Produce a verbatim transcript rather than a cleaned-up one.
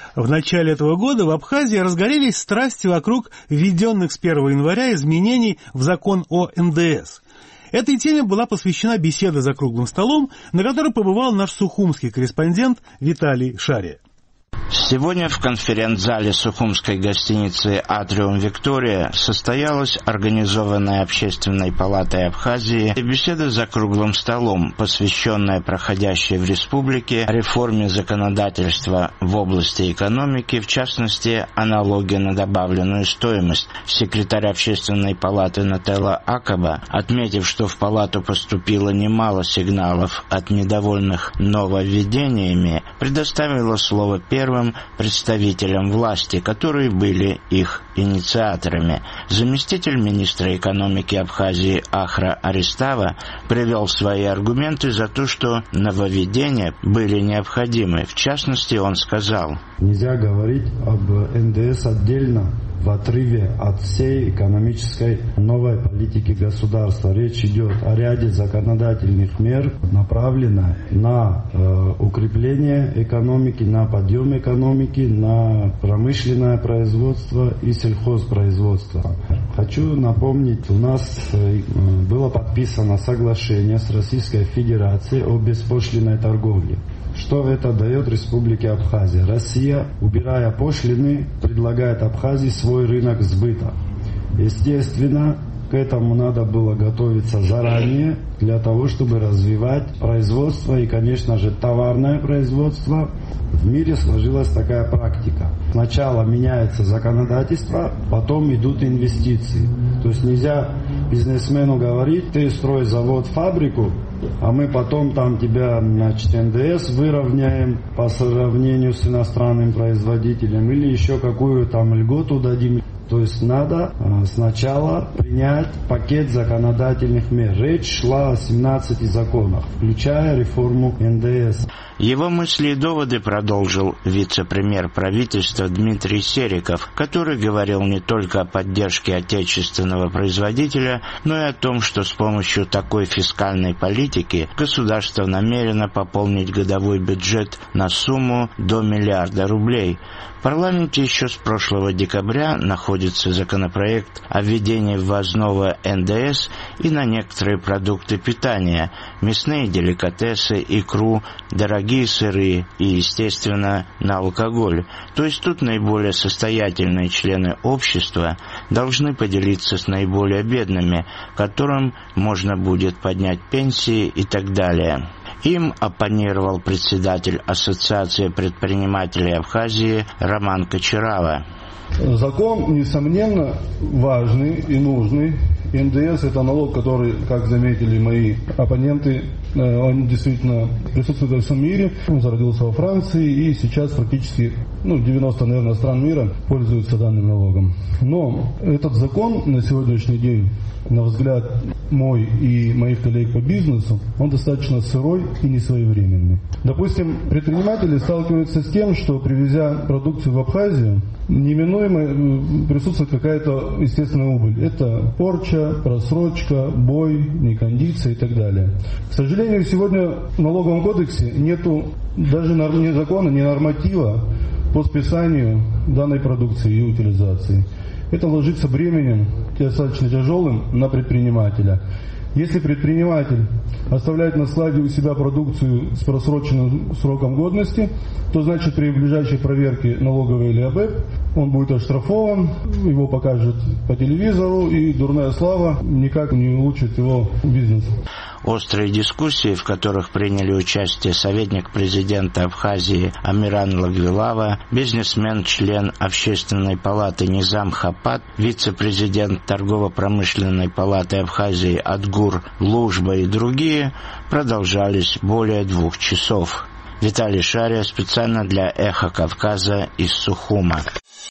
В начале этого года в Абхазии разгорелись страсти вокруг введенных с первого января изменений в закон о эн дэ эс. Этой теме была посвящена беседа за круглым столом, на которой побывал наш сухумский корреспондент Виталий Шария. Сегодня в конференц-зале сухумской гостиницы «Атриум Виктория» состоялась организованная Общественной палатой Абхазии беседа за круглым столом, посвященная проходящей в республике реформе законодательства в области экономики, в частности, о налоге на добавленную стоимость. Секретарь Общественной палаты Нателла Акаба, отметив, что в палату поступило немало сигналов от недовольных нововведениями, предоставила слово первым представителям власти, которые были их инициаторами. Заместитель министра экономики Абхазии Ахра Аристава привел свои аргументы за то, что нововведения были необходимы. В частности, он сказал: «Нельзя говорить об эн дэ эс отдельно, в отрыве от всей экономической новой политики государства. Речь идет о ряде законодательных мер, направленных на э, укрепление экономики, на подъем экономики, на промышленное производство и сельхозпроизводство. Хочу напомнить, у нас э, было подписано соглашение с Российской Федерацией о беспошлинной торговле. Что это дает Республике Абхазия? Россия, убирая пошлины, предлагает Абхазии свой рынок сбыта. Естественно, к этому надо было готовиться заранее, для того, чтобы развивать производство и, конечно же, товарное производство. В мире сложилась такая практика. Сначала меняется законодательство, потом идут инвестиции. То есть нельзя бизнесмену говорить: ты строй завод, фабрику, а мы потом там тебя, значит, эн дэ эс выровняем по сравнению с иностранным производителем или еще какую там льготу дадим. То есть надо э, сначала принять пакет законодательных мер. Речь шла о семнадцати законах, включая реформу эн дэ эс. Его мысли и доводы продолжил вице-премьер правительства Дмитрий Сериков, который говорил не только о поддержке отечественного производителя, но и о том, что с помощью такой фискальной политики государство намерено пополнить годовой бюджет на сумму до миллиарда рублей. В парламенте еще с прошлого декабря находится законопроект о введении ввозного эн дэ эс и на некоторые продукты питания, мясные деликатесы, икру, дорогие сыры и, естественно, на алкоголь. То есть тут наиболее состоятельные члены общества должны поделиться с наиболее бедными, которым можно будет поднять пенсии и так далее. Им оппонировал председатель Ассоциации предпринимателей Абхазии Роман Кочарава. Закон, несомненно, важный и нужный. эн дэ эс – это налог, который, как заметили мои оппоненты, он действительно присутствует во всем мире. Он зародился во Франции, и сейчас практически ну, девяносто, наверное, стран мира пользуются данным налогом. Но этот закон на сегодняшний день, на взгляд мой и моих коллег по бизнесу, он достаточно сырой и несвоевременный. Допустим, предприниматели сталкиваются с тем, что, привезя продукцию в Абхазию, неминуемо присутствует какая-то естественная убыль. Это порча, просрочка, бой, некондиция и так далее. К сожалению, сегодня в налоговом кодексе нету даже ни закона, ни норматива по списанию данной продукции и утилизации. Это ложится бременем достаточно тяжелым на предпринимателя. Если предприниматель оставляет на складе у себя продукцию с просроченным сроком годности, то значит при ближайшей проверке налоговой или АБЭП он будет оштрафован, его покажут по телевизору, и дурная слава никак не улучшит его бизнес. Острые дискуссии, в которых приняли участие советник президента Абхазии Амиран Лагвилава, бизнесмен, член Общественной палаты Низам Хапат, вице-президент Торгово-промышленной палаты Абхазии Адгур Лужба и другие, продолжались более двух часов. Виталий Шария специально для «Эхо Кавказа» из Сухума.